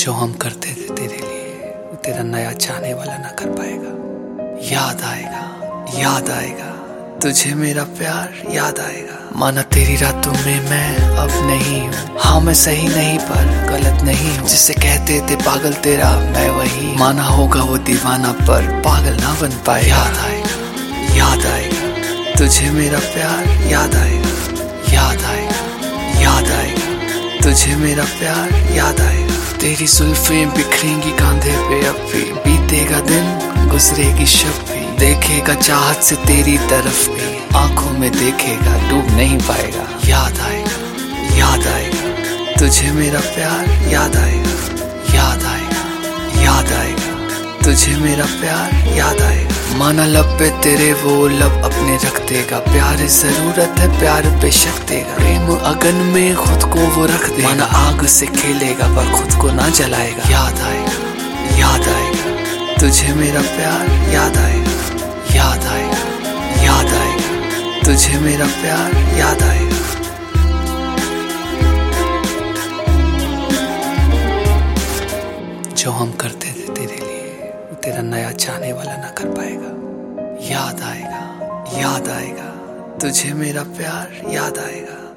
जो हम करते थे तेरे लिए वो तेरा नया चाहने वाला ना कर पाएगा। याद आएगा तुझे मेरा प्यार याद आएगा। माना तेरी रातों में मैं अब नहीं हूँ, हाँ मैं सही नहीं पर गलत नहीं हूँ। जिसे कहते थे पागल तेरा मैं वही, माना होगा वो दीवाना पर पागल ना बन पाए। याद आएगा तुझे मेरा प्यार याद आएगा। याद आएगा तुझे मेरा प्यार याद आएगा। तेरी जुल्फें बिखरेंगी कांधे पे अब भी, बीतेगा दिन गुजरेगी शब भी। देखेगा चाहत से तेरी तरफ भी, आंखों में देखेगा डूब नहीं पाएगा। याद आएगा तुझे मेरा प्यार याद आएगा। याद आएगा तुझे मेरा प्यार याद आएगा। माना लब पे तेरे वो लब अपने रख देगा। प्यार जरूरत है प्यार बेशक देगा। प्रेम अगन में खुद को वो रख देगा। माना आग से खेलेगा पर खुद को ना जलाएगा। याद आएगा तुझे मेरा प्यार याद आएगा। याद आएगा तुझे मेरा प्यार याद आएगा। जो हम करते थे तेरे लिए वो तेरा नया चाहने वाला ना कर पाएगा। याद आएगा तुझे मेरा प्यार याद आएगा।